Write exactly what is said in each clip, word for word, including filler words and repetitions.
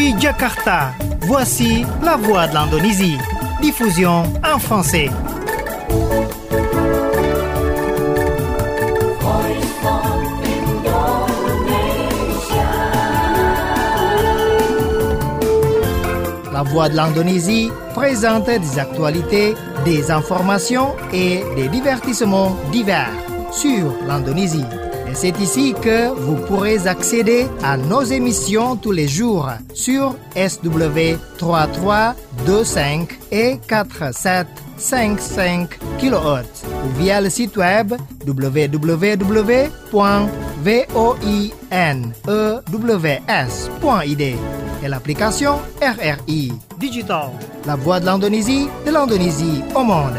Depuis Jakarta, voici la voix de l'Indonésie. Diffusion en français. La voix de l'Indonésie présente des actualités, des informations et des divertissements divers sur l'Indonésie. Et c'est ici que vous pourrez accéder à nos émissions tous les jours sur S W trois trois deux cinq et quatre sept cinq cinq kilohertz ou via le site web w w w point voinews point i d et l'application R R I Digital, la voix de l'Indonésie, de l'Indonésie au monde.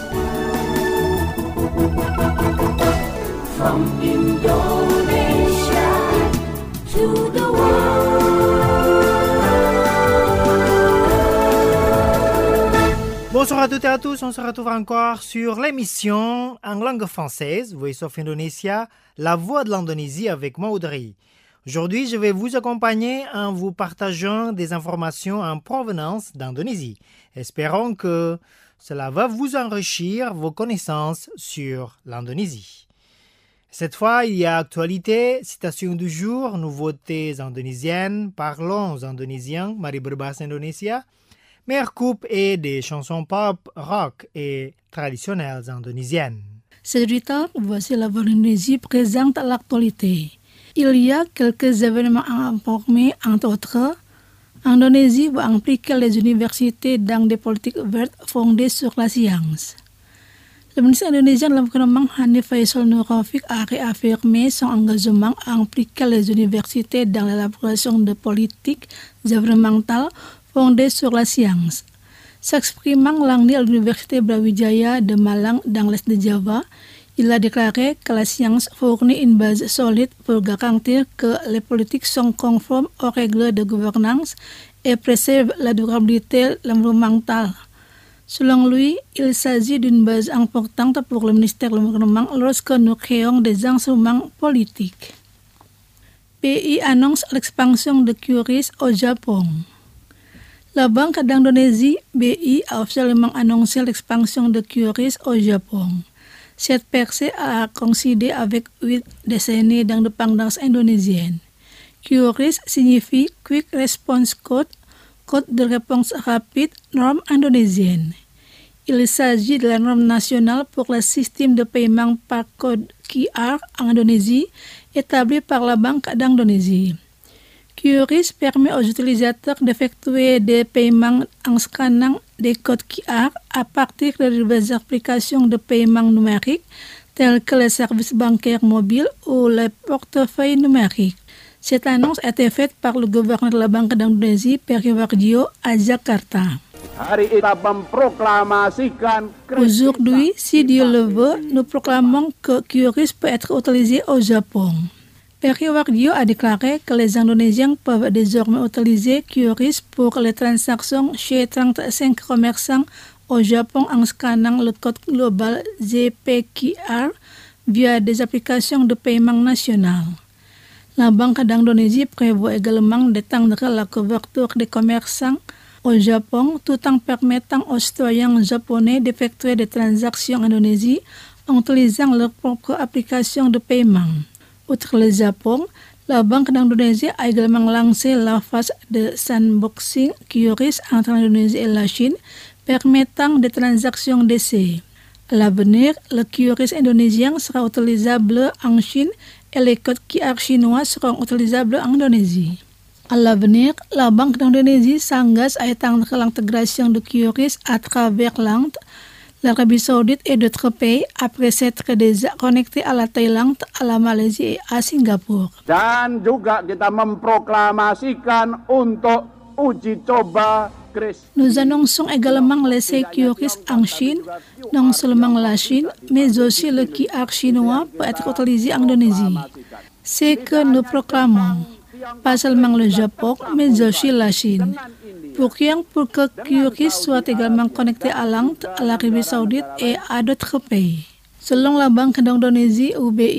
From Indonesia to the world. Bonsoir à toutes et à tous, on se retrouve encore sur l'émission en langue française, Voice of Indonesia, la voix de l'Indonésie avec moi Audrey. Aujourd'hui, je vais vous accompagner en vous partageant des informations en provenance d'Indonésie. Espérons que cela va vous enrichir vos connaissances sur l'Indonésie. Cette fois, il y a actualité, citation du jour, nouveautés indonésiennes, parlons indonésien, mari berbahasa Indonesia, meilleure coupe et des chansons pop, rock et traditionnelles indonésiennes. C'est du temps, voici la voix de l'Indonésie présente l'actualité. Il y a quelques événements à informer, entre autres. Indonésie va impliquer les universités dans des politiques vertes fondées sur la science. Le ministre indonésien de l'Environnement Hanif Faisal Nurrafiq a réaffirmé son engagement à impliquer les universités dans l'élaboration de politiques environnementales fondées sur la science. S'exprimant lundi à l'université Brawijaya de Malang dans l'est de Java, il a déclaré que la science fournit une base solide pour garantir que les politiques sont conformes aux règles de gouvernance et préservent la durabilité environnementale. Selon lui, il s'agit d'une base importante pour le ministère de l'Environnement lorsque nous créons des instruments politiques. B I annonce l'expansion de Curis au Japon. La Banque d'Indonésie, B I, a officiellement annoncé l'expansion de Curis au Japon. Cette percée a coïncidé avec huit décennies d'indépendance indonésienne. Curis signifie Quick Response Code, code de réponse rapide, norme indonésienne. Il s'agit de la norme nationale pour le système de paiement par code Q R en Indonésie, établie par la Banque d'Indonésie. Curis permet aux utilisateurs d'effectuer des paiements en scannant des codes Q R à partir des applications de paiement numérique telles que les services bancaires mobiles ou les portefeuilles numériques. Cette annonce a été faite par le gouverneur de la Banque d'Indonésie, Peri Warjio, à Jakarta. Aujourd'hui, si Dieu le veut, nous proclamons que Curis peut être utilisé au Japon. Peri Warjio a déclaré que les Indonésiens peuvent désormais utiliser Curis pour les transactions chez trente-cinq commerçants au Japon en scannant le code global Z P Q R via des applications de paiement nationales. La Banque d'Indonésie prévoit également d'étendre la couverture des commerçants au Japon tout en permettant aux citoyens japonais d'effectuer des transactions en Indonésie en utilisant leur propre application de paiement. Outre le Japon, la Banque d'Indonésie a également lancé la phase de sandboxing Curis entre l'Indonésie et la Chine, permettant des transactions d'essai. À l'avenir, le Curis indonésien sera utilisable en Chine et les codes Q R chinois seront utilisables en Indonésie. À l'avenir, la Banque d'Indonésie s'engage à étendre l'intégration de Curis à travers l'Inde, l'Arabie Saoudite et d'autres pays après s'être déjà connecté à la Thaïlande, à la Malaisie et à Singapour. Dan juga kita memproklamasikan untuk uji coba Kris. Nous annonçons également l'essai Curis en Chine, non seulement la Chine, mais aussi le Q R chinois peut être utilisé en Indonésie. C'est que nous proclamons, pas seulement le Japon, mais aussi la Chine. Pour rien pour que Curis soit également connecté à l'Inde, à l'Arabie Saoudite et à d'autres pays. Selon la Banque d'Indonésie ou B I,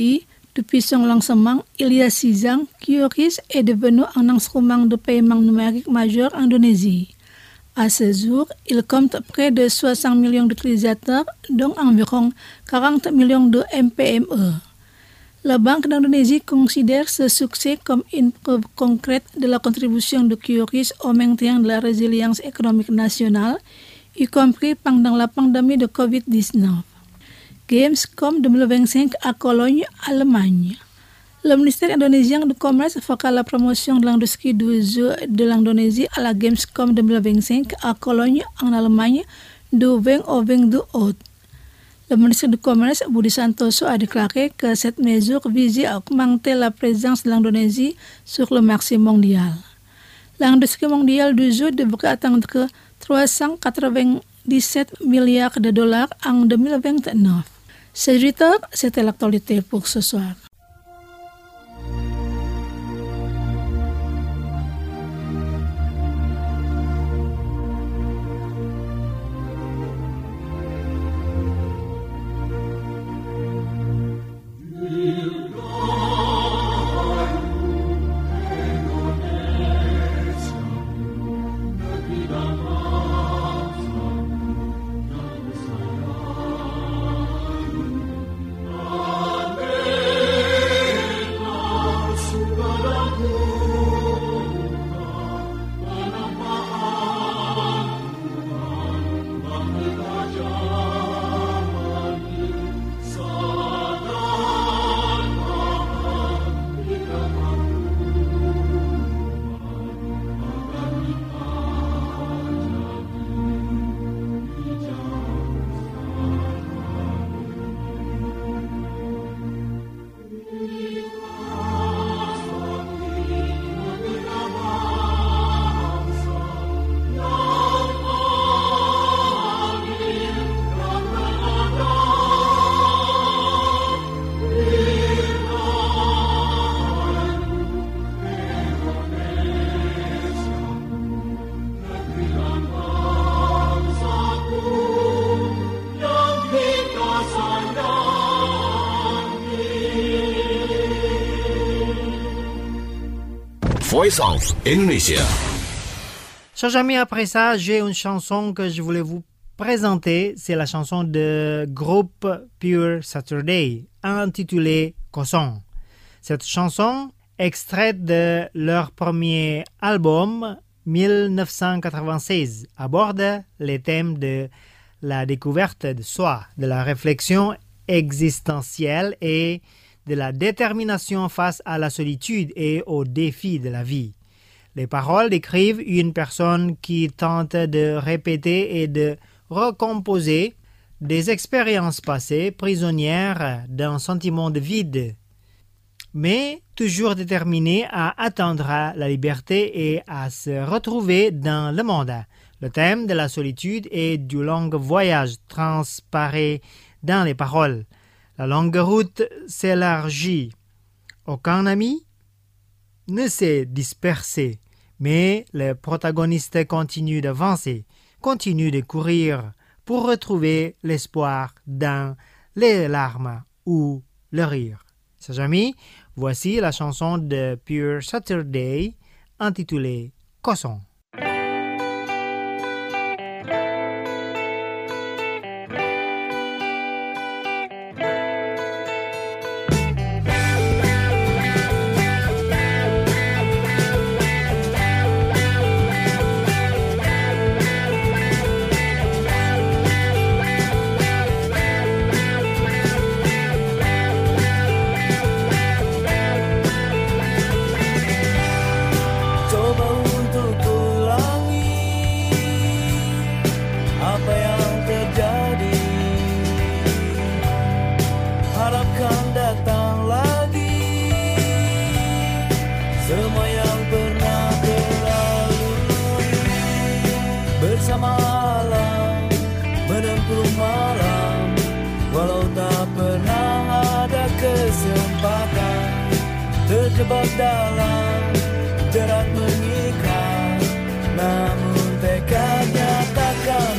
Depuis son lancement, il y a six ans, Q R I S est devenu un instrument de paiement numérique majeur en Indonésie. À ce jour, il compte près de soixante millions d'utilisateurs, dont environ quarante millions de M P M E. La Banque d'Indonésie considère ce succès comme une preuve concrète de la contribution de Q R I S au maintien de la résilience économique nationale, y compris pendant la pandémie de covid dix-neuf. Gamescom deux mille vingt-cinq à Cologne, Allemagne. Le ministère indonésien du Commerce fera la promotion de l'industrie du jeu de l'Indonésie à la Gamescom deux mille vingt-cinq à Cologne, en Allemagne, du vingt au vingt-deux août. Le ministre du Commerce, Budi Santoso, a déclaré que cette mesure visait à augmenter la présence de l'Indonésie sur le marché mondial. L'industrie mondiale du jeu devrait atteindre trois cent quatre-vingt-dix-sept milliards de dollars en deux mille vingt-neuf. Chers, c'était l'actualité pour ce soir. Voice of Indonesia. Chers amis, après ça, j'ai une chanson que je voulais vous présenter. C'est la chanson de groupe Pure Saturday, intitulée Kosong. Cette chanson, extraite de leur premier album dix-neuf cent quatre-vingt-seize, aborde les thèmes de la découverte de soi, de la réflexion existentielle et de la détermination face à la solitude et aux défis de la vie. Les paroles décrivent une personne qui tente de répéter et de recomposer des expériences passées prisonnières d'un sentiment de vide, mais toujours déterminée à atteindre la liberté et à se retrouver dans le monde. Le thème de la solitude et du long voyage transparaît dans les paroles. La longue route s'élargit. Aucun ami ne s'est dispersé, mais le protagoniste continue d'avancer, continue de courir pour retrouver l'espoir dans les larmes ou le rire. Chers amis, voici la chanson de Pure Saturday intitulée Kosong. Terjebak dalam jerat mengikat, namun tekadnya takkan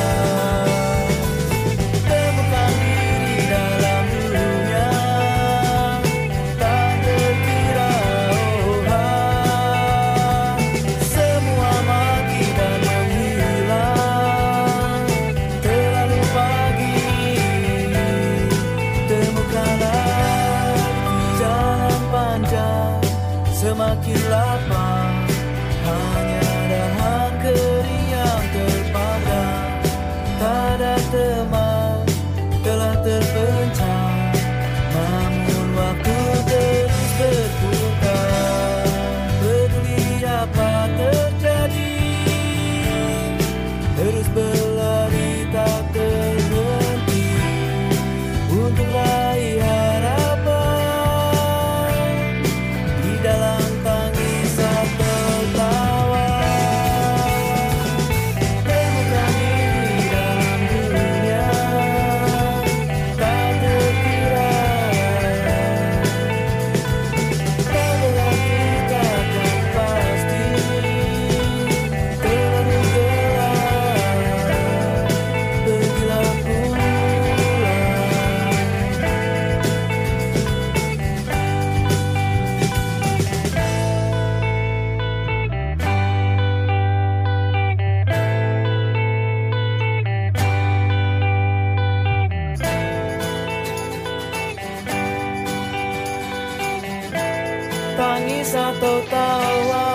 bebas. Temukan diri dalam dunia, atau tawa.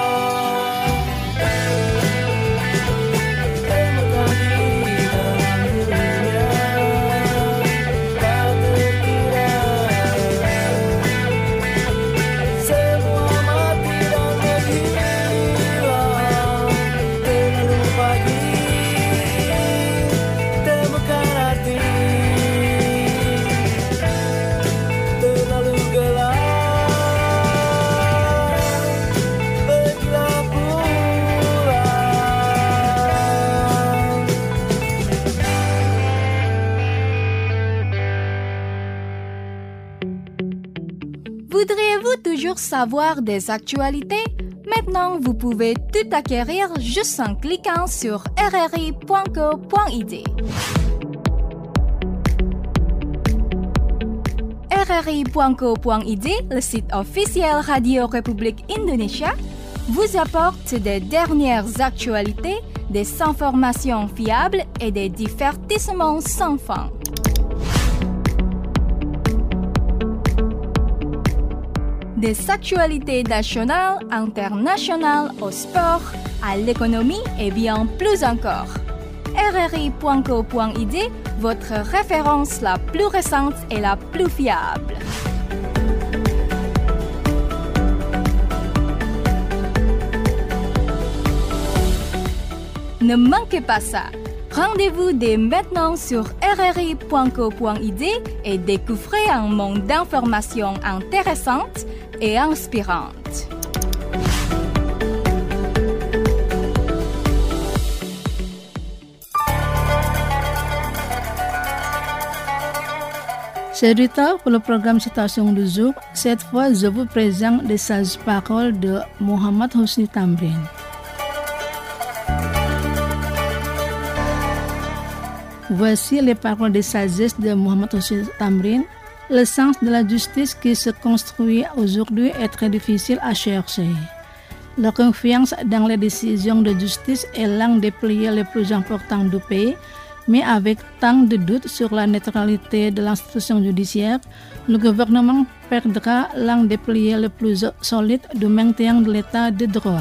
Temukan diri dalam dunia tak terkira. Semua mati dan menghilang terlalu pagi. Temukan arti terlalu gelap. Pergilah pulang. Voudriez-vous toujours savoir des actualités? Maintenant, vous pouvez tout acquérir juste en cliquant sur r r i point co point i d. r r i point co point i d, le site officiel Radio République Indonésia, vous apporte des dernières actualités, des informations fiables et des divertissements sans fin. Des actualités nationales, internationales, au sport, à l'économie et bien plus encore. r r i point co point i d, votre référence la plus récente et la plus fiable. Ne manquez pas ça. Rendez-vous dès maintenant sur r r i point co point i d et découvrez un monde d'informations intéressantes et inspirantes. C'est Rita pour le programme Citation du jour. Cette fois, je vous présente les sages paroles de Mohammad Hosni Tamrin. Voici les paroles de sagesse de Mohammad Hosni Tamrin. Le sens de la justice qui se construit aujourd'hui est très difficile à chercher. La confiance dans les décisions de justice est l'un des piliers les plus importants du pays, mais avec tant de doutes sur la neutralité de l'institution judiciaire, le gouvernement perdra l'un des piliers les plus solides du maintien de l'état de droit.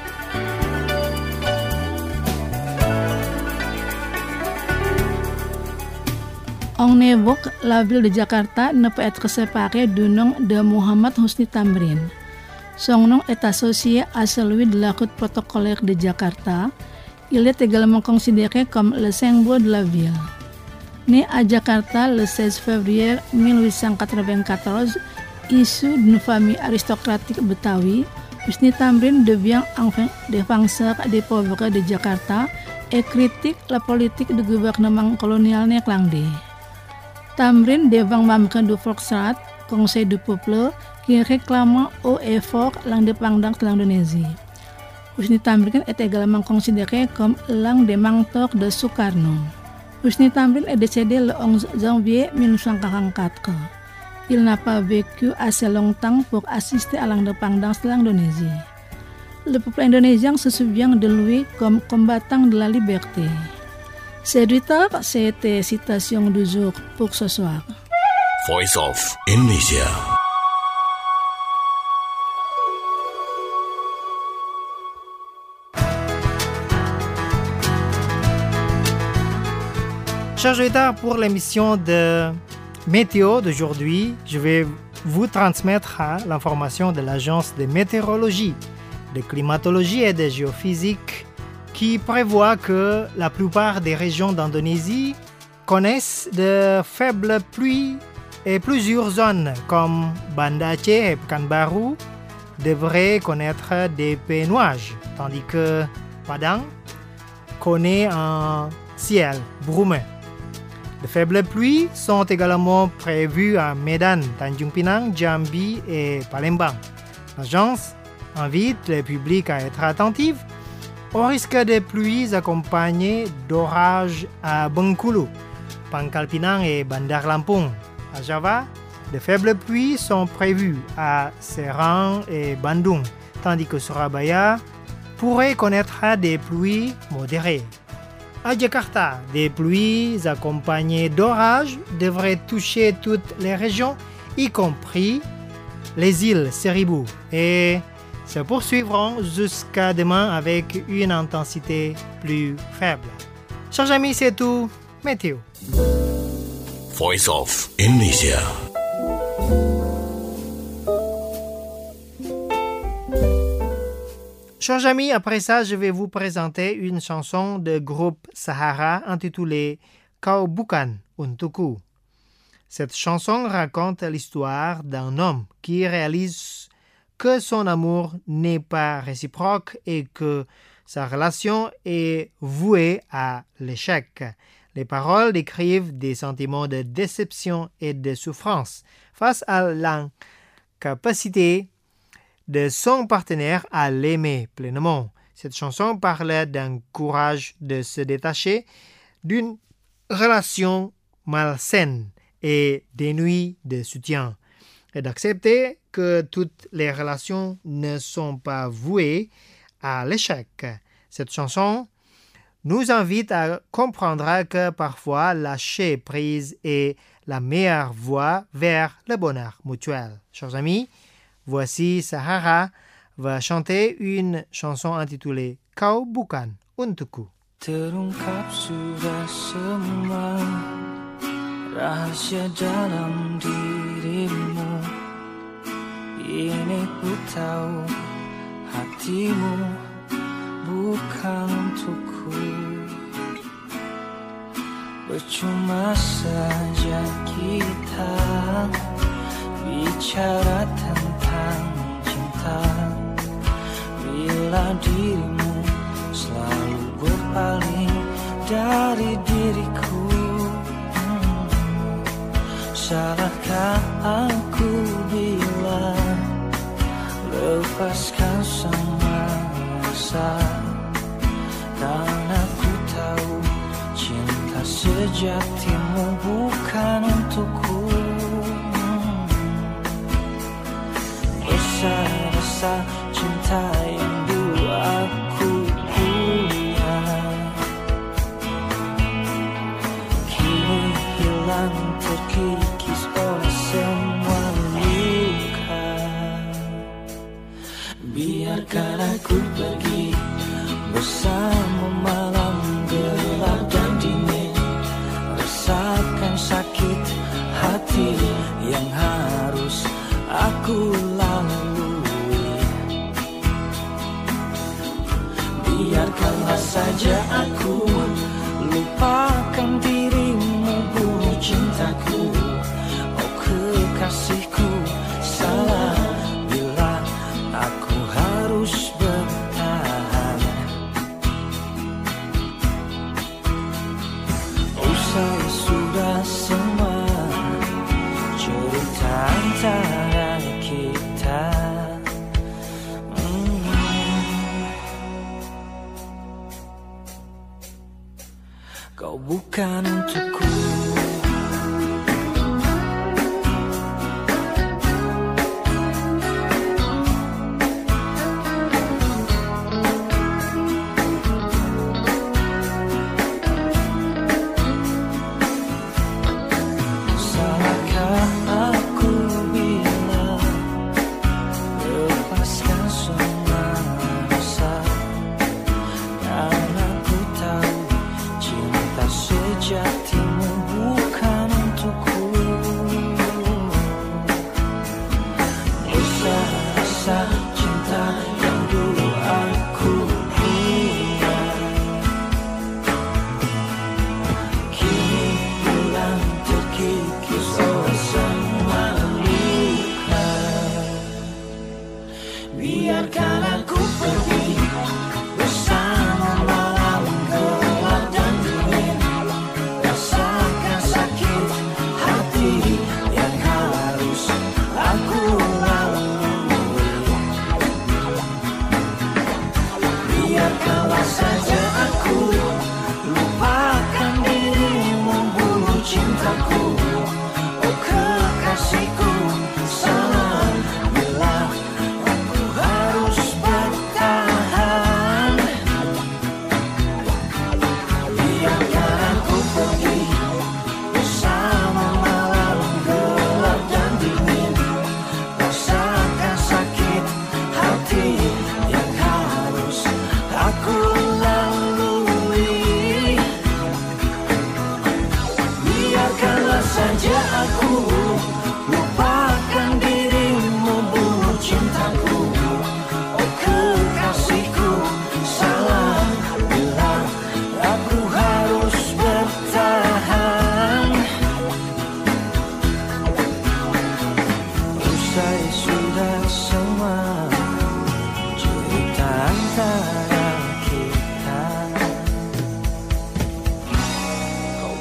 On évoque la ville de Jakarta ne peut être séparée du nom de Mohammad Hosni Tamrin. Son nom est associé à celui de la route protocolaire de Jakarta. Il est également considéré comme le symbole de la ville. Né à Jakarta le seize février mille huit cent quatre-vingt-quatorze, issu d'une famille aristocratique betawi, Hosni Tamrin devient enfin défenseur des pauvres de Jakarta et critique la politique du gouvernement colonial néerlandais. Tamrin devint membre du Volksraad, Conseil du peuple, qui réclama haut et fort l'indépendance de l'Indonésie. Hosni Tamrin est également considéré comme l'un des mentors de Sukarno. Hosni Tamrin est décédé le onze janvier mille neuf cent quarante-quatre. Il n'a pas vécu assez longtemps pour assister à l'indépendance de l'Indonésie. Le peuple indonésien se souvient de lui comme combattant de la liberté. C'est du tard, c'était citation du jour pour ce soir. Voice of Indonesia. Chers auditeurs, pour l'émission de météo d'aujourd'hui, je vais vous transmettre l'information de l'Agence de météorologie, de climatologie et de géophysique qui prévoit que la plupart des régions d'Indonésie connaissent de faibles pluies et plusieurs zones comme Banda Aceh et Pekanbaru devraient connaître des nuages, tandis que Padang connaît un ciel brumeux. De faibles pluies sont également prévues à Medan, Tanjung Pinang, Jambi et Palembang. L'agence invite le public à être attentif au risque de pluies accompagnées d'orages à Bengkulu, Pangkal Pinang et Bandar Lampung. À Java, de faibles pluies sont prévues à Serang et Bandung, tandis que Surabaya pourrait connaître des pluies modérées. À Jakarta, des pluies accompagnées d'orages devraient toucher toutes les régions, y compris les îles Seribu et se poursuivront jusqu'à demain avec une intensité plus faible. Chers amis, c'est tout. Météo. Voice of Indonesia. Chers amis, après ça, je vais vous présenter une chanson de groupe Sahara intitulée Kau Bukan Untukku. Cette chanson raconte l'histoire d'un homme qui réalise que son amour n'est pas réciproque et que sa relation est vouée à l'échec. Les paroles décrivent des sentiments de déception et de souffrance face à l'incapacité de son partenaire à l'aimer pleinement. Cette chanson parle d'un courage de se détacher d'une relation malsaine et dénuée de soutien, et d'accepter que toutes les relations ne sont pas vouées à l'échec. Cette chanson nous invite à comprendre que parfois lâcher prise est la meilleure voie vers le bonheur mutuel. Chers amis, voici Sahara va chanter une chanson intitulée Kau Bukan Untukku. Terungkap sudah semua rahasia dalam dirimu. Ini ku tahu hatimu bukan untukku. Percuma saja kita bicara tentang cinta bila dirimu selalu berpaling dari diriku. hmm. Salahkah aku bila lepaskan semua rasa? Karena ku tahu cinta sejatimu bukan untukku. Rasa-rasa cinta yang dulu aku punya kini hilang terkikis oleh semua luka. Biarkan aku pergi bersama malam gelap dan dingin, rasakan sakit hati yang harus aku lalui. Biarkanlah saja aku lupakan dirimu, bunuh cintaku. Oh kekasihku, salah bila aku harus bertahan. Usai sudah semua cerita antara kita. hmm. Kau bukan untukku. Rasa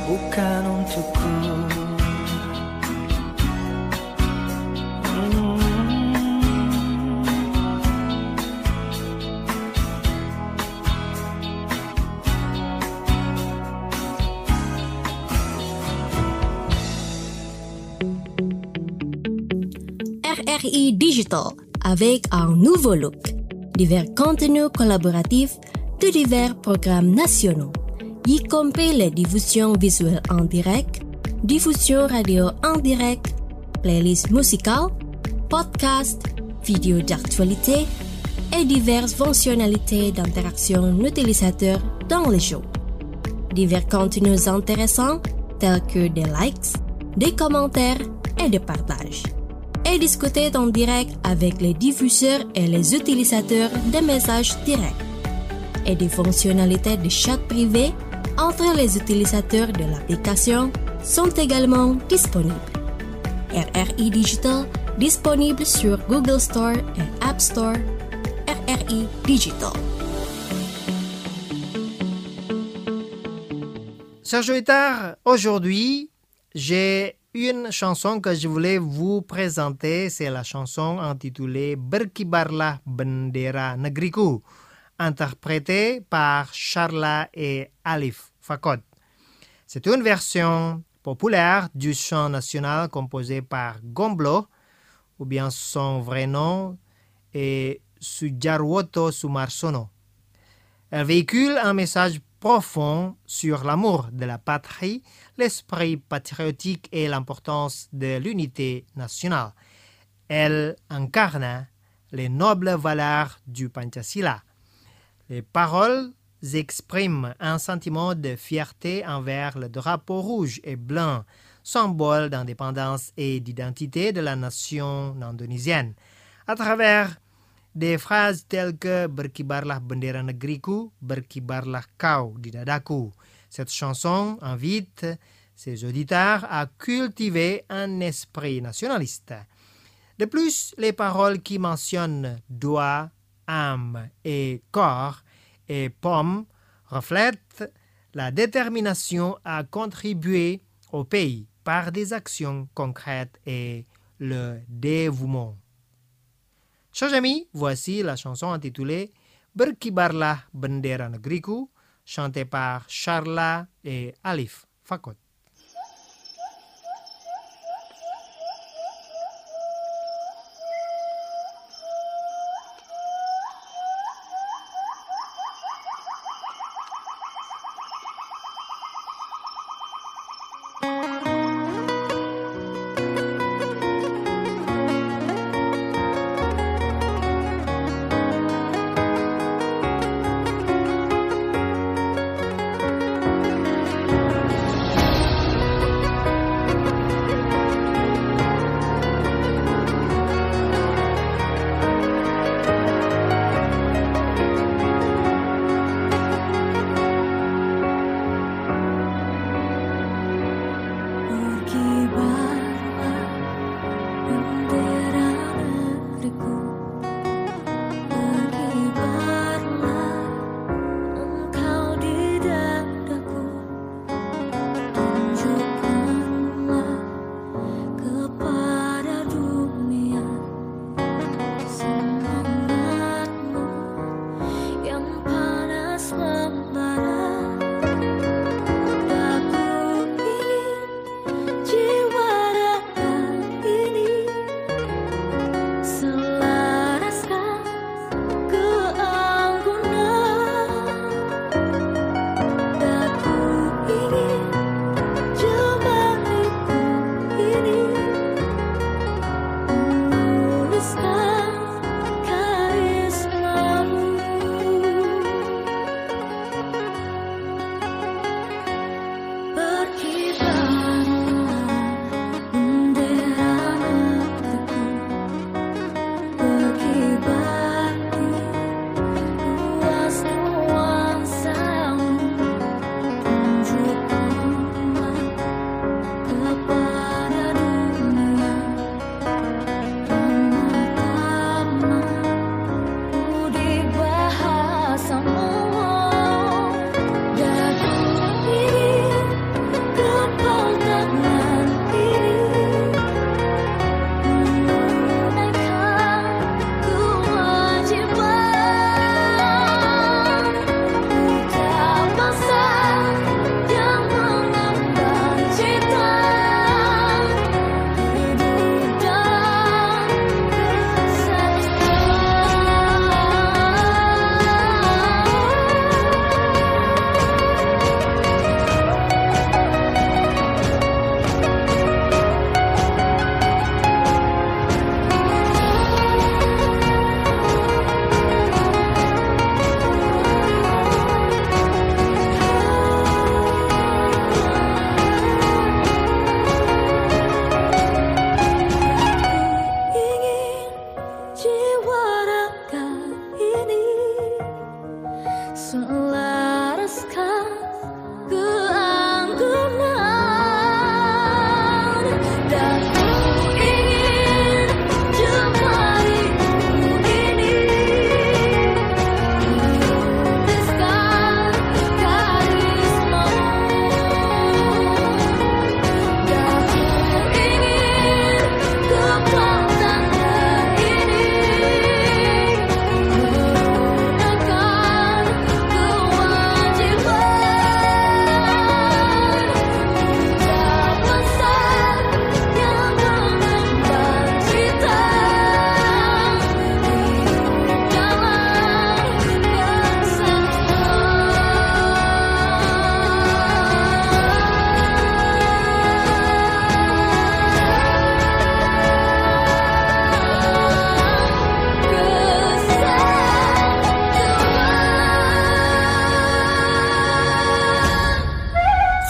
bukan untukku. R R I Digital avec un nouveau look, divers contenus collaboratifs de divers programmes nationaux, y compris les diffusions visuelles en direct, diffusions radio en direct, playlists musicales, podcasts, vidéos d'actualité et diverses fonctionnalités d'interaction utilisateur dans les shows. Divers contenus intéressants tels que des likes, des commentaires et des partages. Et discuter en direct avec les diffuseurs et les utilisateurs des messages directs. Et des fonctionnalités de chat privé entre les utilisateurs de l'application sont également disponibles. R R I Digital disponible sur Google Store et App Store. R R I Digital. Sergio Itar, aujourd'hui, j'ai une chanson que je voulais vous présenter. C'est la chanson intitulée Berkibarlah Bendera Negriku, interprétée par Charla et Alif Fakot. C'est une version populaire du chant national composé par Gomblo, ou bien son vrai nom est Sujarwoto Sumarsono. Elle véhicule un message profond sur l'amour de la patrie, l'esprit patriotique et l'importance de l'unité nationale. Elle incarne les nobles valeurs du Panchasila. Les paroles expriment un sentiment de fierté envers le drapeau rouge et blanc, symbole d'indépendance et d'identité de la nation indonésienne, à travers des phrases telles que Berkibarlah bendera negriku, berkibarlah kau di dadaku. Cette chanson invite ses auditeurs à cultiver un esprit nationaliste. De plus, les paroles qui mentionnent doigt, âme et corps et pomme reflètent la détermination à contribuer au pays par des actions concrètes et le dévouement. Chers amis, voici la chanson intitulée Berkibarlah Bendera Negriku, chantée par Charla et Alif Fakot.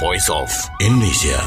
Voice of Indonesia.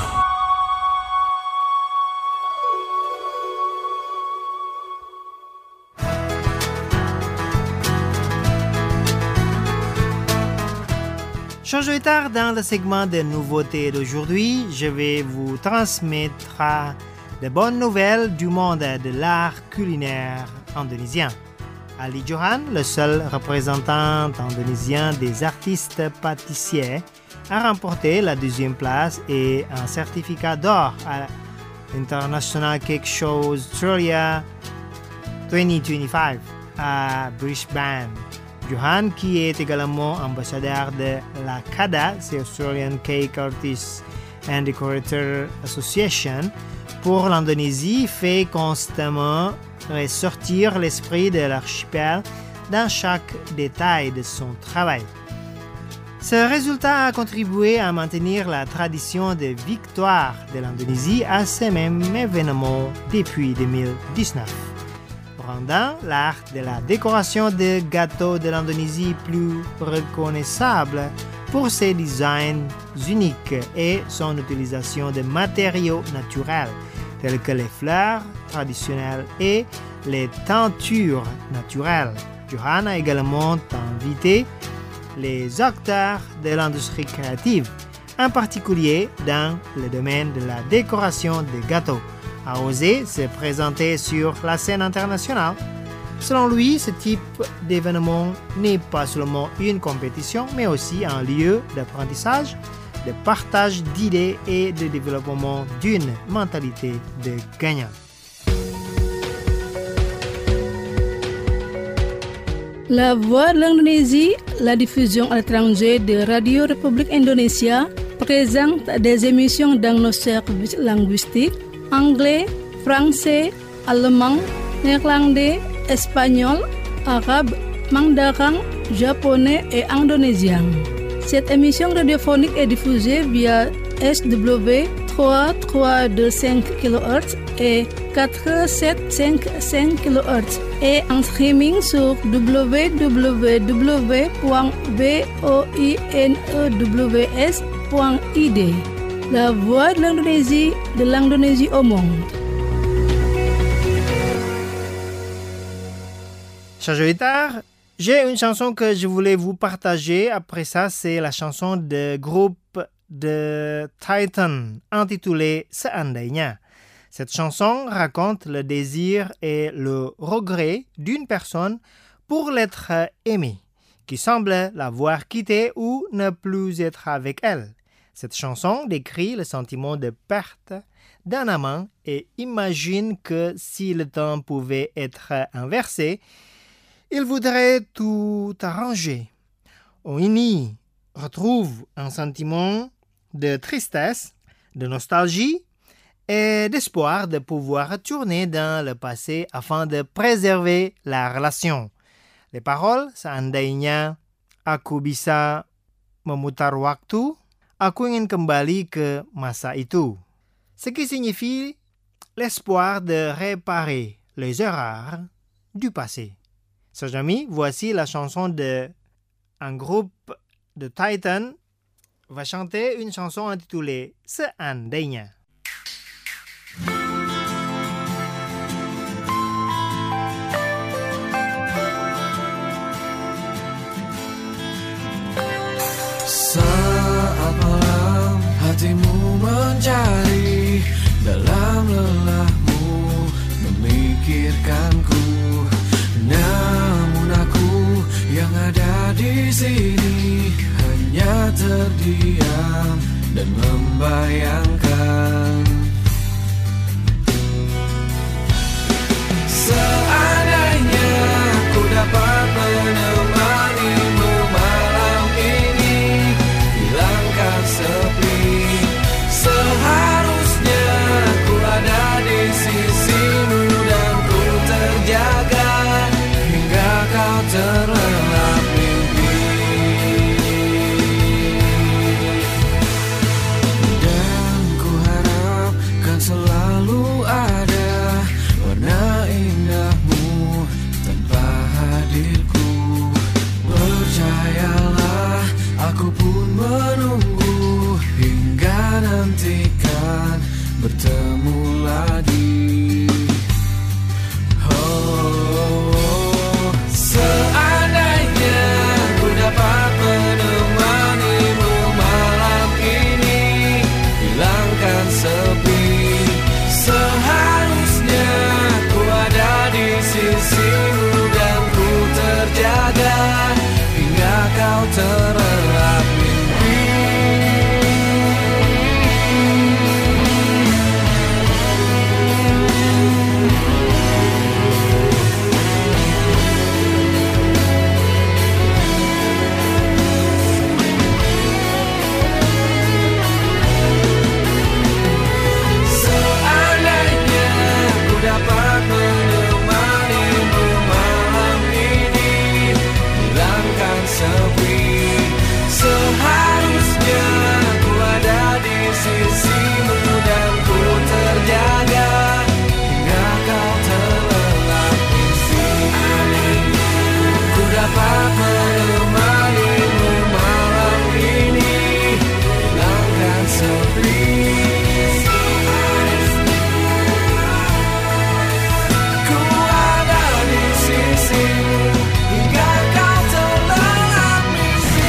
Changeons tard dans le segment des nouveautés d'aujourd'hui. Je vais vous transmettre de bonnes nouvelles du monde de l'art culinaire indonésien. Ali Johan, le seul représentant indonésien des artistes pâtissiers, a remporté la deuxième place et un certificat d'or à l'International Cake Show Australia vingt vingt-cinq à Brisbane. Johan, qui est également ambassadeur de l'A C A D A, c'est Australian Cake Artists and Decorator Association, pour l'Indonésie, fait constamment ressortir l'esprit de l'archipel dans chaque détail de son travail. Ce résultat a contribué à maintenir la tradition de victoire de l'Indonésie à ce même événement depuis deux mille dix-neuf. Rendant l'art de la décoration de gâteaux de l'Indonésie plus reconnaissable pour ses designs uniques et son utilisation de matériaux naturels tels que les fleurs traditionnelles et les teintures naturelles. Johan a également invité les acteurs de l'industrie créative, en particulier dans le domaine de la décoration de gâteaux, a osé se présenter sur la scène internationale. Selon lui, ce type d'événement n'est pas seulement une compétition, mais aussi un lieu d'apprentissage, de partage d'idées et de développement d'une mentalité de gagnant. La Voix de l'Indonésie, la diffusion à l'étranger de Radio République Indonésia, présente des émissions dans nos services linguistiques anglais, français, allemand, néerlandais, espagnol, arabe, mandarin, japonais et indonésien. Cette émission radiophonique est diffusée via S W trois mille trois cent vingt-cinq kilohertz et quatre mille sept cent cinquante-cinq kilohertz et en streaming sur w w w point voinews point i d. La voix de l'Indonésie, de l'Indonésie au monde. Chers auditeurs, j'ai une chanson que je voulais vous partager. Après ça, c'est la chanson de groupe de Titan intitulée Seandainya. Cette chanson raconte le désir et le regret d'une personne pour l'être aimée, qui semble l'avoir quittée ou ne plus être avec elle. Cette chanson décrit le sentiment de perte d'un amant et imagine que si le temps pouvait être inversé, il voudrait tout arranger. On y retrouve un sentiment de tristesse, de nostalgie et d'espoir de pouvoir retourner dans le passé afin de préserver la relation. Les paroles, seandainya aku bisa memutar waktu, aku ingin kembali ke masa itu. Ce qui signifie l'espoir de réparer les erreurs du passé. Chers amis, voici la chanson de un groupe de Titan va chanter une chanson intitulée Seandainya. Saat malam hatimu mencari, dalam lelahmu memikirkanku, namun aku yang ada di sini hanya terdiam dan membayangkan. Seandainya ku dapat menemanimu malam ini, hilangkan sepi. Seharusnya ku ada di sisimu dan ku terjaga hingga kau terlelap mimpi. Dan ku harap nantikan bertemu lagi. Oh, seandainya ku dapat menemanimu malam ini, hilangkan sepi. Seharusnya ku ada di sisimu dan ku terjaga hingga kau terlelap mimpi. Seandainya ku dapat menemanimu malam ini, hilangkan sepi. Seharusnya ku ada di sisimu dan ku terjaga hingga kau terlelap mimpi. Ku dapat menemanimu malam ini, hilangkan sepi. Ku ada di sisimu hingga kau terlelap mimpi.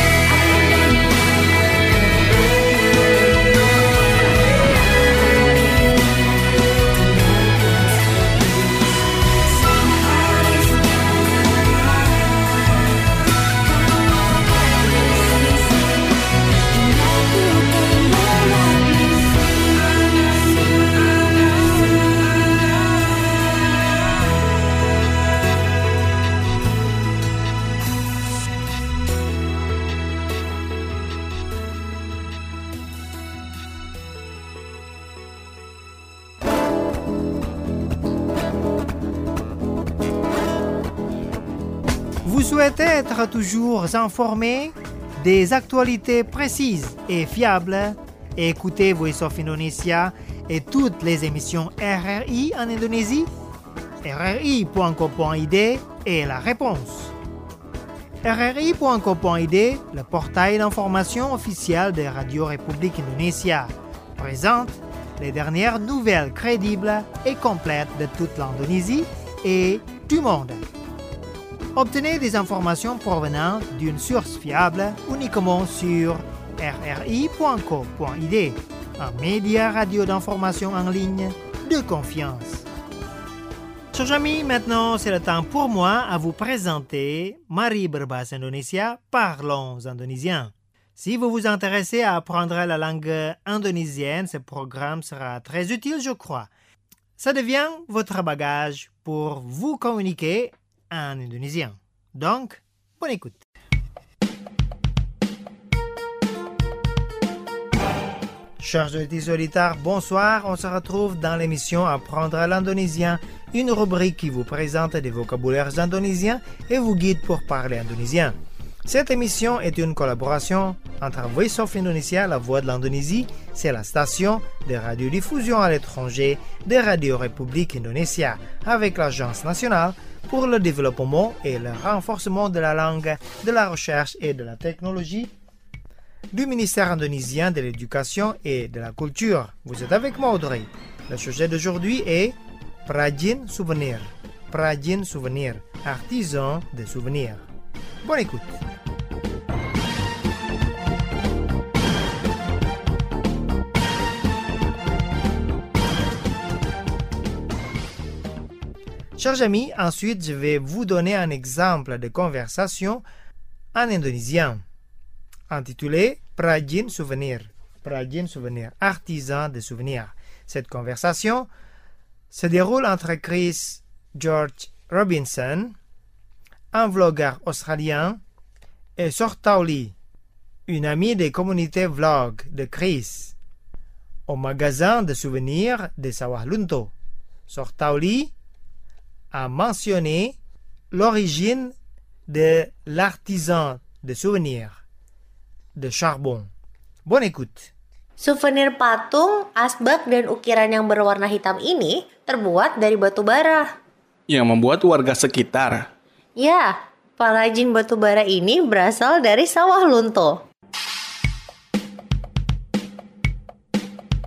Vous souhaitez être toujours informé des actualités précises et fiables? Écoutez Voice of Indonesia et toutes les émissions R R I en Indonésie? R R I point co point I D est la réponse. R R I point co point I D, le portail d'information officiel de Radio République Indonésia, présente les dernières nouvelles crédibles et complètes de toute l'Indonésie et du monde. Obtenez des informations provenant d'une source fiable uniquement sur R R I point co point I D, un média radio d'information en ligne de confiance. Chers amis, maintenant c'est le temps pour moi à vous présenter Mari Berbahasa Indonesia, parlons indonésien. Si vous vous intéressez à apprendre la langue indonésienne, ce programme sera très utile, je crois. Ça devient votre bagage pour vous communiquer en indonésien. Donc, bonne écoute. Chers auditeurs, bonsoir. On se retrouve dans l'émission Apprendre l'indonésien, une rubrique qui vous présente des vocabulaires indonésiens et vous guide pour parler indonésien. Cette émission est une collaboration entre Voice of Indonesia, la voix de l'Indonésie, c'est la station de radiodiffusion à l'étranger de Radio République Indonesia, avec l'Agence nationale pour le développement et le renforcement de la langue, de la recherche et de la technologie du ministère indonésien de l'Éducation et de la Culture. Vous êtes avec moi, Audrey. Le sujet d'aujourd'hui est Prajin Souvenir. Prajin Souvenir, artisan de souvenirs. Bonne écoute. Chers amis, ensuite je vais vous donner un exemple de conversation en indonésien intitulé Prajin Souvenir. Prajin Souvenir, artisan de souvenirs. Cette conversation se déroule entre Chris George Robinson, un vlogueur australien, et Sortauli, une amie des communautés vlog de Chris, au magasin de souvenirs de Sawah Lunto. Sortauli a mentionné l'origine de l'artisan de souvenirs de charbon. Bonne écoute. Souvenir patung, asbak, dan ukiran yang berwarna hitam ini terbuat dari batu bara. Yang membuat warga sekitar. Ya, pengrajin batu bara ini berasal dari Sawah Lunto.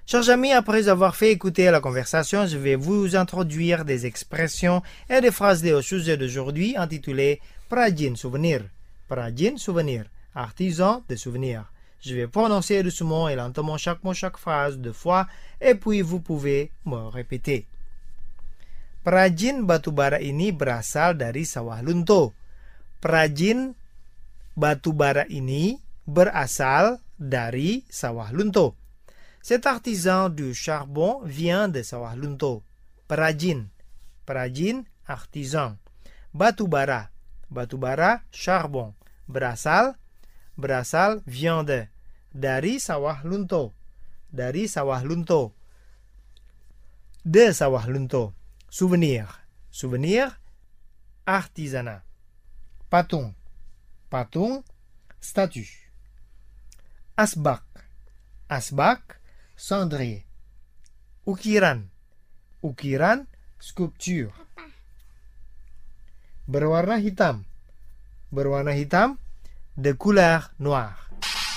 Chers amis, après avoir fait écouter la conversation, je vais vous introduire des expressions et des phrases liées au sujet d'aujourd'hui intitulées Prajin souvenir. Prajin souvenir. Artisan de souvenirs. Je vais prononcer doucement et lentement chaque mot, chaque phrase deux fois et puis vous pouvez me répéter. Prajin batubara ini berasal dari sawah lunto. Prajin batubara ini berasal dari sawah lunto. Cet artisan du charbon vient de sawah lunto. Prajin, prajin, artisan. Batubara, batubara, charbon. Berasal, berasal, vient de. Dari sawah lunto, dari sawah lunto. De sawah lunto. Souvenir, souvenir, artisanat. Patung, patung, statue. Asbak, asbak, cendrier. Ukiran, ukiran, sculpture. Berwarna hitam, berwarna hitam, de couleur noire.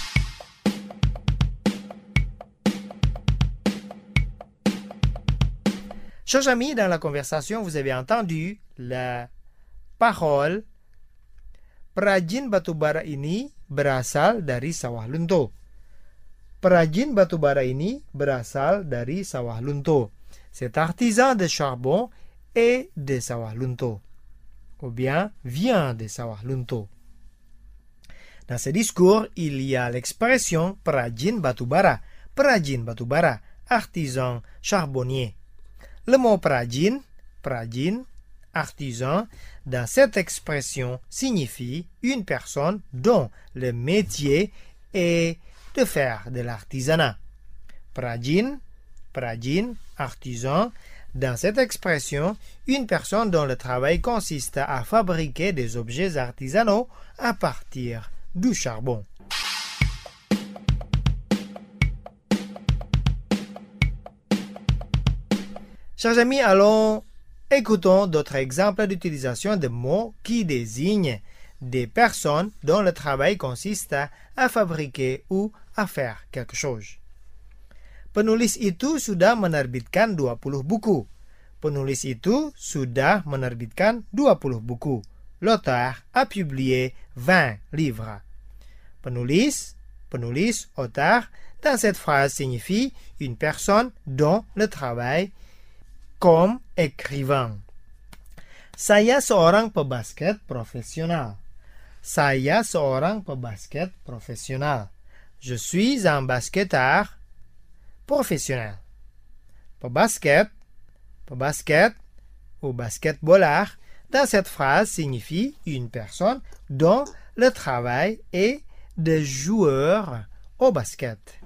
Chers amis, dans la conversation, vous avez entendu la parole Perajin batubara ini berasal dari sawah lunto. Perajin batubara ini berasal dari sawah lunto. Cet artisan de charbon est de sawah lunto. Ou bien vient de sawah lunto. Dans ce discours, il y a l'expression perajin batubara. Perajin batubara, artisan charbonnier. Le mot perajin, perajin, artisan, dans cette expression signifie une personne dont le métier est de faire de l'artisanat. Perajin, perajin, artisan, dans cette expression, une personne dont le travail consiste à fabriquer des objets artisanaux à partir du charbon. Chers amis, allons écoutons d'autres exemples d'utilisation de mots qui désignent des personnes dont le travail consiste à fabriquer ou à faire quelque chose. Penulis itu sudah menerbitkan dua puluh buku. Penulis itu sudah menerbitkan dua puluh buku. L'auteur a publié vingt livres. Penulis, penulis, auteur, dans cette phrase signifie une personne dont le travail comme écrivain. Saya seorang pebasket profesional. Saya seorang pebasket profesional. Je suis un basketteur professionnel. Pebasket, pebasket ou basketballeur, dans cette phrase signifie une personne dont le travail est de joueur au basket.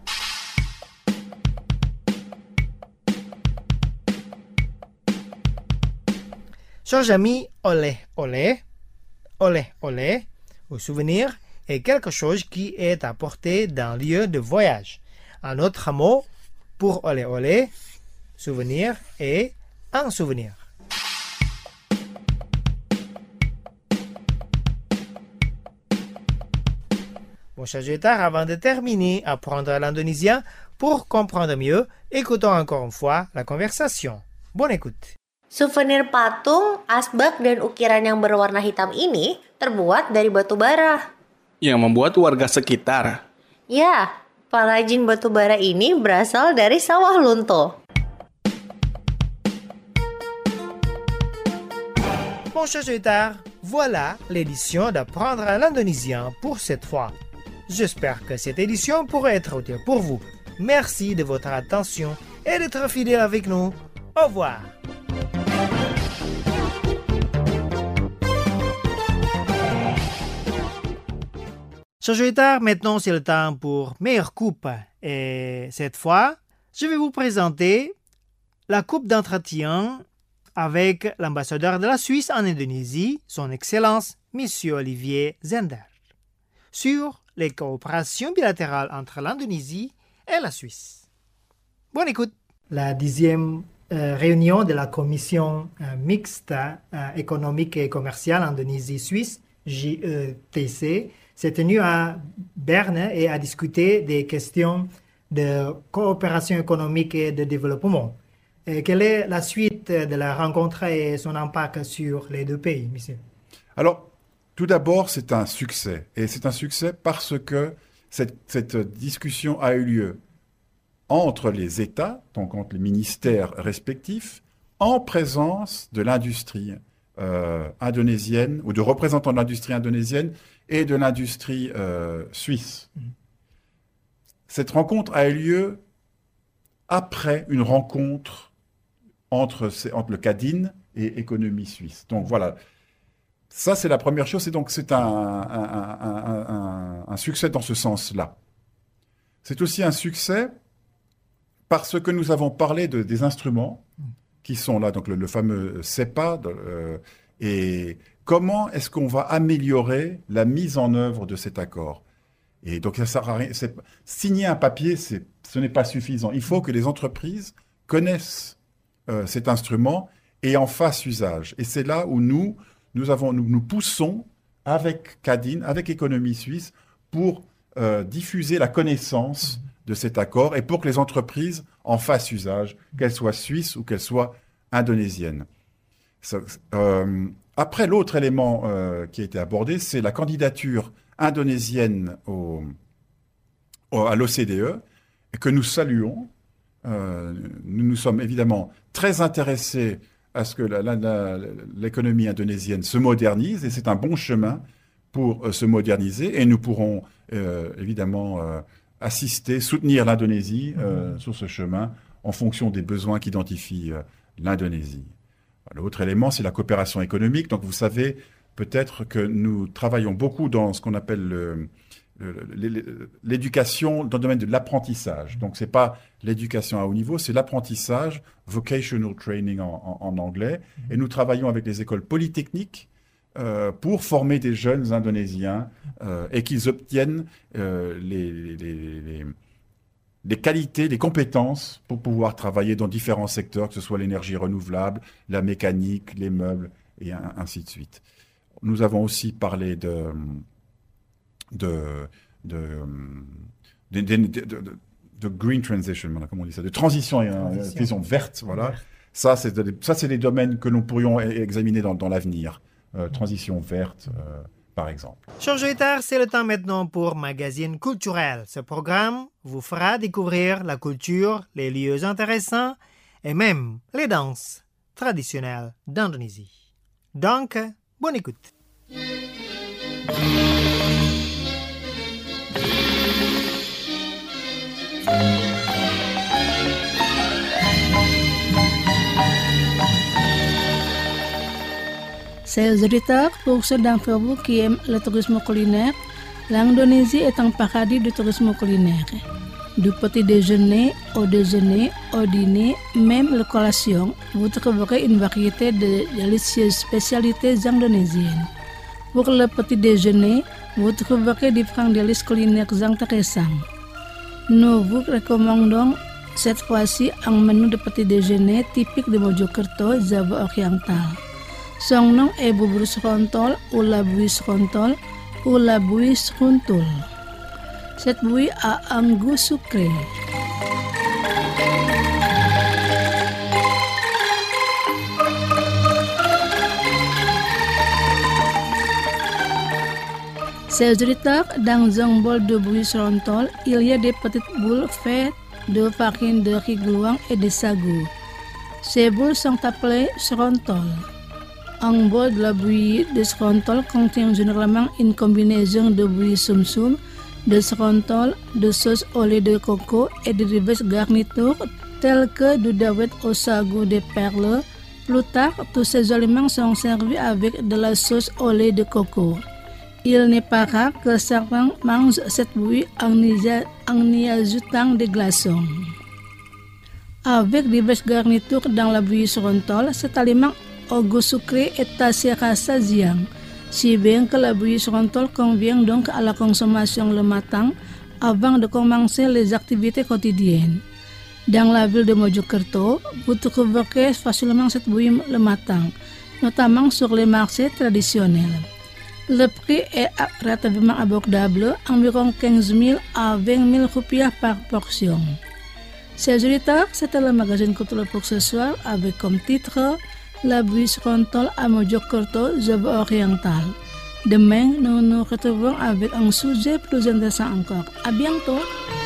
Chers amis, olé, olé, olé, olé, ou souvenir est quelque chose qui est apporté d'un lieu de voyage. Un autre mot pour olé, olé, souvenir est un souvenir. Bon, chers auditeurs, avant de terminer à apprendre l'indonésien, pour comprendre mieux, écoutons encore une fois la conversation. Bonne écoute. Souvenir patung, asbak, dan ukiran yang berwarna hitam ini terbuat dari batu bara. Yang membuat warga sekitar. Ya, perajin batu bara ini berasal dari sawah lunto. Bon, chers auditeurs, voilà l'édition d'apprendre l'indonésien pour cette fois. J'espère que cette édition pourrait être utile pour vous. Merci de votre attention et d'être fidèle avec nous. Au revoir. Chers auditeurs, maintenant c'est le temps pour meilleure coupe. Et cette fois, je vais vous présenter la coupe d'entretien avec l'ambassadeur de la Suisse en Indonésie, son Excellence, Monsieur Olivier Zender, sur les coopérations bilatérales entre l'Indonésie et la Suisse. Bonne écoute. La dixième euh, réunion de la commission euh, mixte euh, économique et commerciale Indonésie-Suisse, J E T C, s'est tenue à Berne et a discuté des questions de coopération économique et de développement. Et quelle est la suite de la rencontre et son impact sur les deux pays, monsieur? Alors, tout d'abord, c'est un succès. Et c'est un succès parce que cette, cette discussion a eu lieu entre les États, donc entre les ministères respectifs, en présence de l'industrie euh, indonésienne, ou de représentants de l'industrie indonésienne et de l'industrie euh, suisse. Mmh. Cette rencontre a eu lieu après une rencontre entre, entre le CADIN et Économie Suisse. Donc voilà, ça c'est la première chose, et donc c'est un, un, un, un, un succès dans ce sens-là. C'est aussi un succès parce que nous avons parlé de, des instruments qui sont là, donc le, le fameux CEPA, de, euh, et comment est-ce qu'on va améliorer la mise en œuvre de cet accord. Et donc, ça sert à rien. C'est, signer un papier, c'est, ce n'est pas suffisant. Il faut que les entreprises connaissent euh, cet instrument et en fassent usage. Et c'est là où nous, nous, avons, nous, nous poussons avec CADIN, avec Économie Suisse, pour euh, diffuser la connaissance de cet accord et pour que les entreprises en fassent usage, qu'elles soient suisses ou qu'elles soient indonésiennes. Ça, euh, après, l'autre élément euh, qui a été abordé, c'est la candidature indonésienne au, au, à l'O C D E, et que nous saluons. Euh, nous nous sommes évidemment très intéressés à ce que la, la, la, l'économie indonésienne se modernise, et c'est un bon chemin pour euh, se moderniser, et nous pourrons euh, évidemment euh, assister, soutenir l'Indonésie euh, mmh. sur ce chemin en fonction des besoins qu'identifie euh, l'Indonésie. L'autre élément, c'est la coopération économique. Donc vous savez peut-être que nous travaillons beaucoup dans ce qu'on appelle le, le, l'éducation dans le domaine de l'apprentissage. Donc ce n'est pas l'éducation à haut niveau, c'est l'apprentissage, vocational training en, en, en anglais. Et nous travaillons avec les écoles polytechniques euh, pour former des jeunes Indonésiens euh, et qu'ils obtiennent euh, les, les, les, les qualités, les compétences pour pouvoir travailler dans différents secteurs, que ce soit l'énergie renouvelable, la mécanique, les meubles, et un, ainsi de suite. Nous avons aussi parlé de, de, de, de, de, de, de, de green transition, comment on dit ça, de transition, transition. Euh, verte, voilà. Vert. Ça, c'est, de, ça, c'est des domaines que nous pourrions examiner dans, dans l'avenir. Euh, transition verte, euh, par exemple. Chers auditeurs, c'est le temps maintenant pour Magazine culturel. Ce programme vous fera découvrir la culture, les lieux intéressants et même les danses traditionnelles d'Indonésie. Donc, bonne écoute. Chers auditeurs, pour ceux d'entre vous qui aiment le tourisme culinaire, l'Indonésie est un paradis de tourisme culinaire. Du petit déjeuner au déjeuner, au dîner, même la collation, vous trouverez une variété de délicieuses spécialités indonésiennes. Pour le petit déjeuner, vous trouverez différents délices culinaires intéressants. Nous vous recommandons cette fois-ci un menu de petit déjeuner typique de Mojokerto, Java oriental. Son nom est bubur serontol ou la bouillie serontol ou la bouillie seruntul. Cette bouillie a un goût sucré. Chers auditeurs, dans un bol de bouillie serontol, il y a des petites boules faites de farine de riz gluang et de sagu. Ces boules sont appelées serontol. Un bol de la bouillie de serontol contient généralement une combinaison de bouillie sum-sum, de serontol, de sauce au lait de coco et de diverses garnitures telles que du dawet au sagu de perles. Plus tard, tous ces aliments sont servis avec de la sauce au lait de coco. Il n'est pas rare que certains mangent cette bouillie en y ajoutant des glaçons. Avec diverses garnitures dans la bouillie serontol, cet aliment au goût sucré est assez rassasiant, si bien que la bouillie serontol convient donc à la consommation le matin avant de commencer les activités quotidiennes. Dans la ville de Mojokerto, vous trouverez facilement cette bouillie le matin, notamment sur les marchés traditionnels. Le prix est relativement abordable, environ quinze mille à vingt mille rupiah par portion. Chers auditeurs, c'était le magazine culturel pour ce soir avec comme titre La bus Rontol à Mojokerto, Java Oriental. Demain, nous nous retrouvons avec un sujet plus intéressant encore. À bientôt.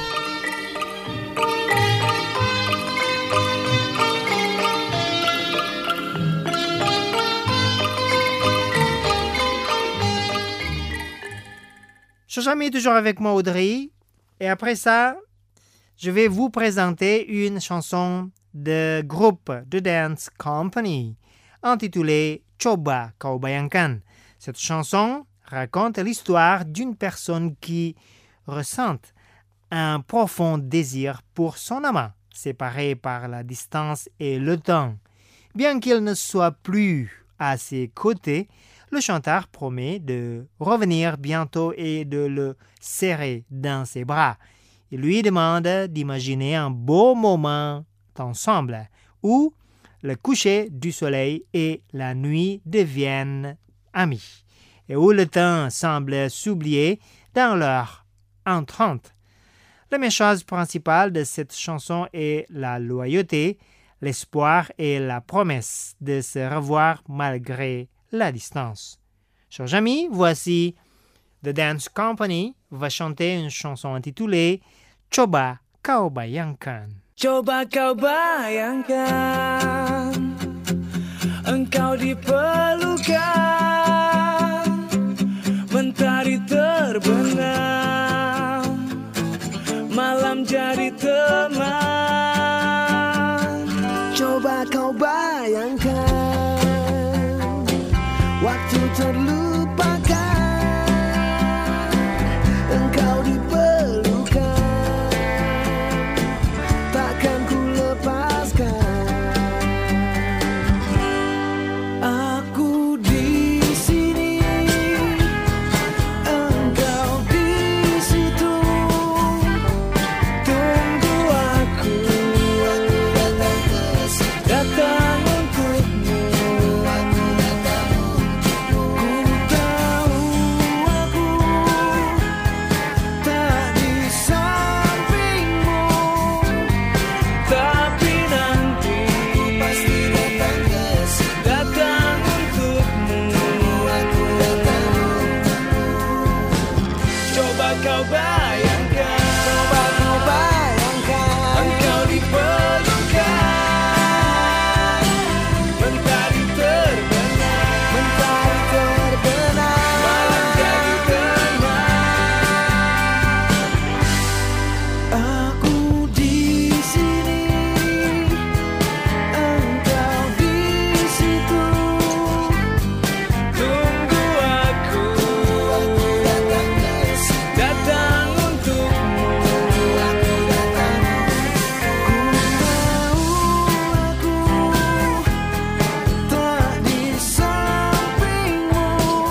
Chers amis, toujours avec moi Audrey. Et après ça, je vais vous présenter une chanson de groupe de Dance Company intitulée Coba Kau Bayangkan. Cette chanson raconte l'histoire d'une personne qui ressent un profond désir pour son amant, séparé par la distance et le temps. Bien qu'il ne soit plus à ses côtés, le chanteur promet de revenir bientôt et de le serrer dans ses bras. Il lui demande d'imaginer un beau moment ensemble où le coucher du soleil et la nuit deviennent amis et où le temps semble s'oublier dans leur entente. Le message principal de cette chanson est la loyauté, l'espoir et la promesse de se revoir malgré la distance. Chers amis, voici The Dance Company va chanter une chanson intitulée Coba Kau Bayangkan. Coba kau bayangkan engkau dipelukan, mentari terbenam, malam jadi teman. Coba kau bayangkan waktu terlupakan, engkau dipelukan, takkan ku lepaskan. Aku di sini, engkau di situ. Tunggu aku, datang untukmu. Ku tahu aku tak di sampingmu, tapi nanti pasti datang ke sini. Datang untukmu, aku datang untukmu. Coba kau bayangkan, coba kau bayangkan engkau dipelukan, mentari terbenam, mentari terbenam, malam jadi teman. Aku di sini, engkau di situ. Tunggu aku, aku datang ke sini. Datang untukmu, aku datang untukmu. Ku tahu aku tak di sampingmu,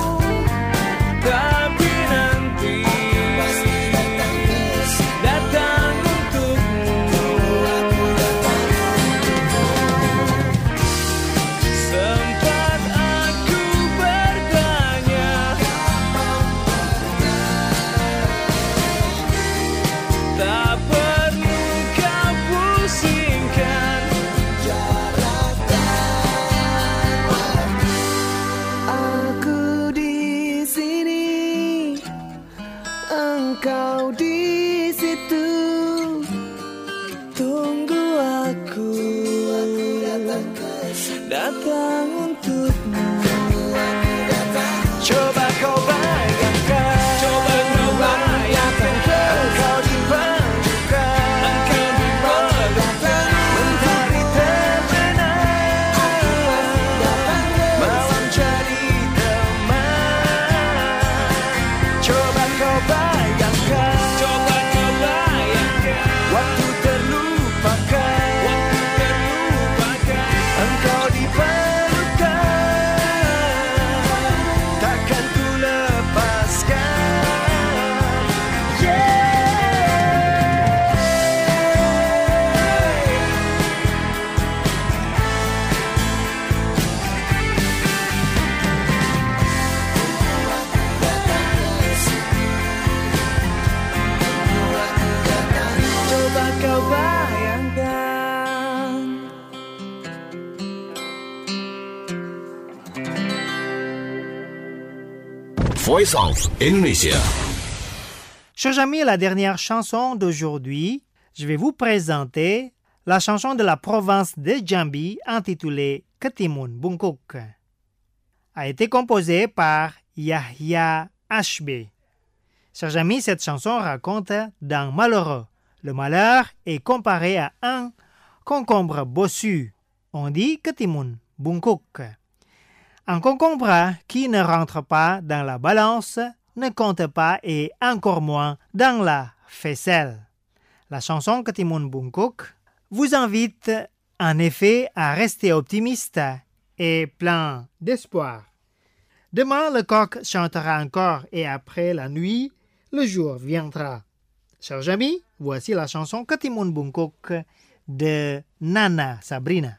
tapi nanti pasti datang ke sini. Datang untukmu, aku datang untukmu. Sempat aku bertanya, tak perlu kau pusingkan jarak dan waktu. Aku di sini, engkau di situ. Tunggu aku, aku datang ke sini. Datang untukmu, aku datang. Coba kau bayangkan, coba kau bayangkan engkau dipelukan, Voice of Indonesia. Chers amis, la dernière chanson d'aujourd'hui, je vais vous présenter la chanson de la province de Jambi intitulée Ketimun Bungkuk. A été composée par Yahya Ashbe. Chers amis, cette chanson raconte d'un malheureux. Le malheur est comparé à un concombre bossu. On dit Ketimun Bungkuk. Un concombre qui ne rentre pas dans la balance, ne compte pas et encore moins dans la faisselle. La chanson Ketimun Bungkuk vous invite en effet à rester optimiste et plein d'espoir. Demain, le coq chantera encore et après la nuit, le jour viendra. Chers amis, voici la chanson Ketimun Bungkuk de Nana Sabrina.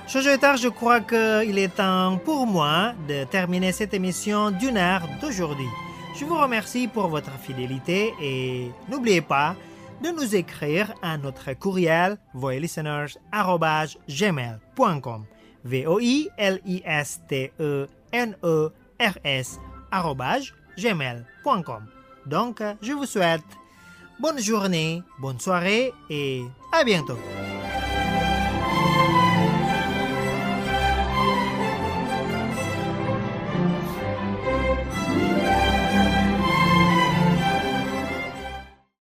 Chers tard, je crois qu'il est temps pour moi de terminer cette émission d'une heure d'aujourd'hui. Je vous remercie pour votre fidélité et n'oubliez pas de nous écrire à notre courriel voilisteners arobase gmail point com v o i l i s t e n e r s arobase gmail point com. Donc, je vous souhaite bonne journée, bonne soirée et à bientôt.